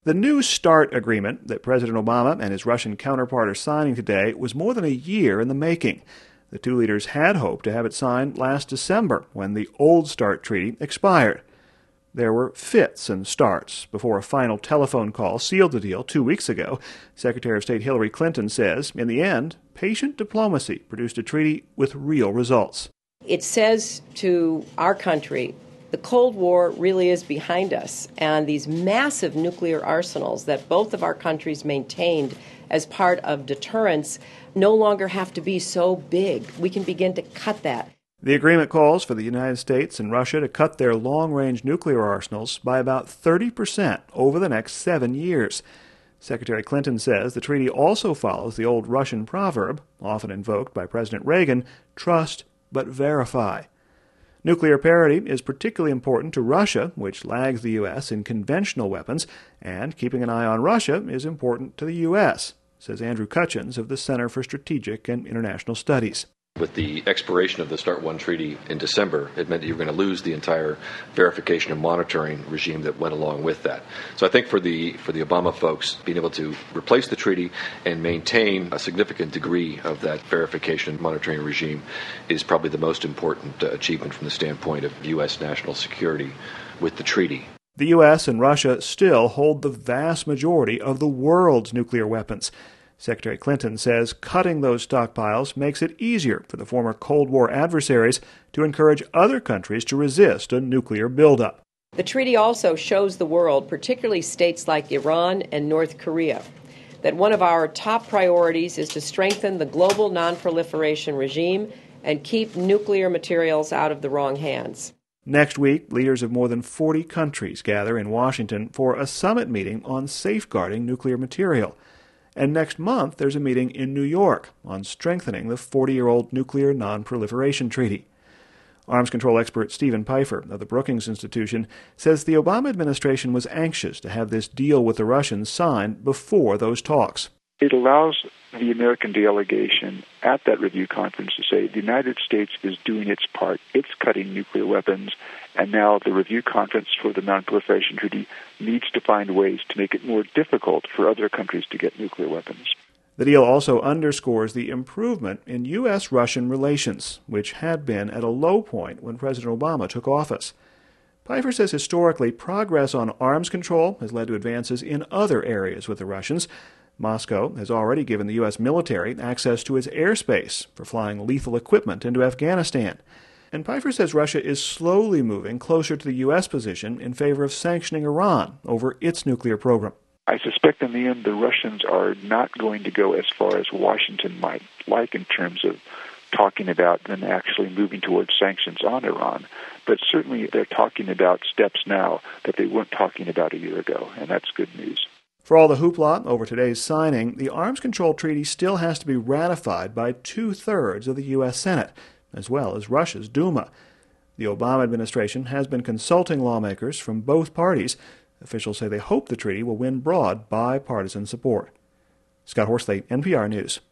The New START agreement that President Obama and his Russian counterpart are signing today was more than a year in the making. The two leaders had hoped to have it signed last December, when the old START treaty expired. There were fits and starts before a final telephone call sealed the deal 2 weeks ago. Secretary of State Hillary Clinton says, in the end, patient diplomacy produced a treaty with real results. It says to our country, the Cold War really is behind us, and these massive nuclear arsenals that both of our countries maintained as part of deterrence no longer have to be so big. We can begin to cut that. The agreement calls for the United States and Russia to cut their long-range nuclear arsenals by about 30% over the next 7 years. Secretary Clinton says the treaty also follows the old Russian proverb, often invoked by President Reagan, trust but verify. Nuclear parity is particularly important to Russia, which lags the U.S. in conventional weapons, and keeping an eye on Russia is important to the U.S., says Andrew Cutchins of the Center for Strategic and International Studies. With the expiration of the START I treaty in December, it meant that you were going to lose the entire verification and monitoring regime that went along with that. So I think for the Obama folks, being able to replace the treaty and maintain a significant degree of that verification and monitoring regime is probably the most important achievement from the standpoint of U.S. national security with the treaty. The U.S. and Russia still hold the vast majority of the world's nuclear weapons. Secretary Clinton says cutting those stockpiles makes it easier for the former Cold War adversaries to encourage other countries to resist a nuclear buildup. The treaty also shows the world, particularly states like Iran and North Korea, that one of our top priorities is to strengthen the global nonproliferation regime and keep nuclear materials out of the wrong hands. Next week, leaders of more than 40 countries gather in Washington for a summit meeting on safeguarding nuclear material. And next month, there's a meeting in New York on strengthening the 40-year-old Nuclear Non-Proliferation Treaty. Arms control expert Stephen Pfeiffer of the Brookings Institution says the Obama administration was anxious to have this deal with the Russians signed before those talks. It allows the American delegation at that review conference to say the United States is doing its part. It's cutting nuclear weapons, and now the review conference for the Non-Proliferation Treaty needs to find ways to make it more difficult for other countries to get nuclear weapons. The deal also underscores the improvement in U.S.-Russian relations, which had been at a low point when President Obama took office. Pfeiffer says historically progress on arms control has led to advances in other areas with the Russians. Moscow has already given the U.S. military access to its airspace for flying lethal equipment into Afghanistan. And Pfeiffer says Russia is slowly moving closer to the U.S. position in favor of sanctioning Iran over its nuclear program. I suspect in the end the Russians are not going to go as far as Washington might like in terms of talking about them actually moving towards sanctions on Iran. But certainly they're talking about steps now that they weren't talking about a year ago, and that's good news. For all the hoopla over today's signing, the Arms Control Treaty still has to be ratified by 2/3 of the U.S. Senate, as well as Russia's Duma. The Obama administration has been consulting lawmakers from both parties. Officials say they hope the treaty will win broad bipartisan support. Scott Horsley, NPR News.